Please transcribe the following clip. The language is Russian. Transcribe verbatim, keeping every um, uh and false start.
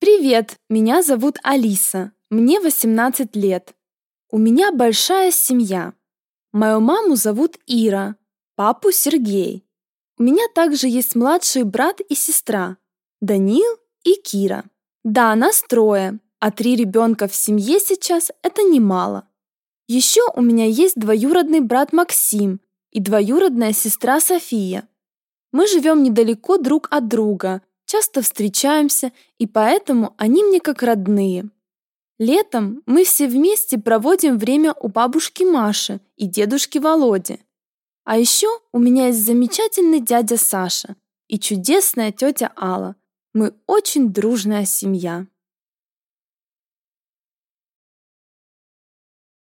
Привет, меня зовут Алиса, мне восемнадцать лет. У меня большая семья. Мою маму зовут Ира, папу Сергей. У меня также есть младший брат и сестра, Даниил и Кира. Да, нас трое, а три ребенка в семье сейчас – это немало. Еще у меня есть двоюродный брат Максим и двоюродная сестра София. Мы живем недалеко друг от друга, часто встречаемся, и поэтому они мне как родные. Летом мы все вместе проводим время у бабушки Маши и дедушки Володи. А еще у меня есть замечательный дядя Саша и чудесная тетя Алла. Мы очень дружная семья.